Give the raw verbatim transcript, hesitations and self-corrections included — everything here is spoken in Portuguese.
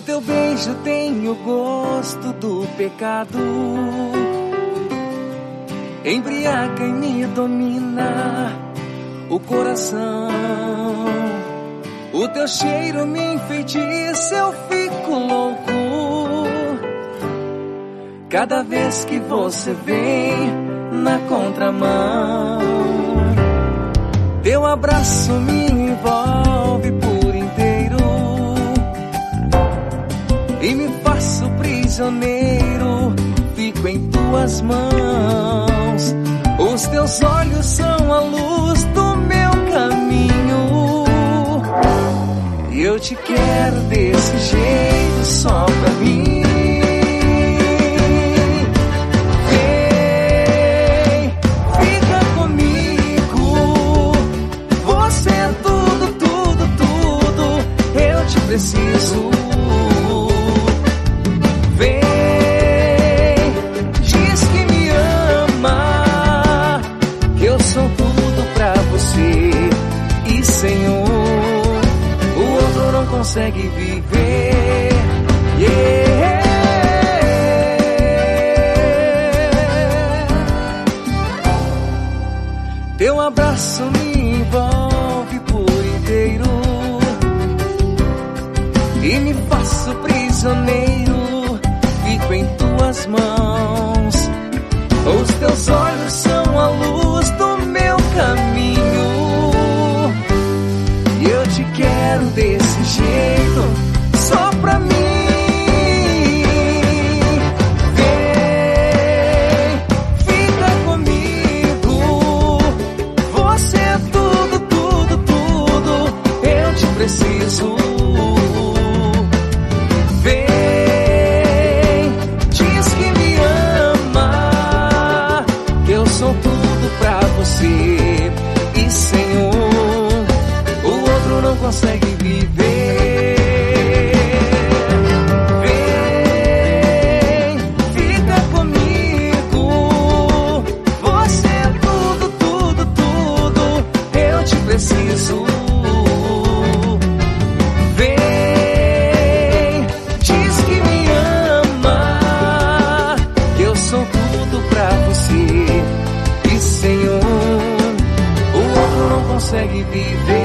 teu beijo tem o gosto do pecado, embriaga e me domina o coração. O teu cheiro me enfeitiça, eu fico louco cada vez que você vem na contramão. Teu abraço me envolve por inteiro e me faço prisioneiro, fico em tuas mãos. Os teus olhos são a luz do meu caminho e eu te quero desse jeito só pra mim. Vem, fica comigo, você é tudo, tudo, tudo, eu te preciso. Vem, diz que me ama, que eu sou tudo pra você. E Senhor, o outro não consegue viver. Yeah. Teu abraço me envolve por inteiro e me faço prisioneiro, fico em tuas mãos. Os teus olhos são a luz do meu caminho e eu te quero desse jeito só pra mim. Vem, fica comigo, você é tudo, tudo, tudo, eu te preciso. Vem, diz que me ama, que eu sou tudo pra você. E Senhor, o outro não consegue viver. Vem, fica comigo, você é tudo, tudo, tudo, eu te preciso. Vem, diz que me ama, que eu sou tudo pra você. E Senhor, o outro não consegue viver.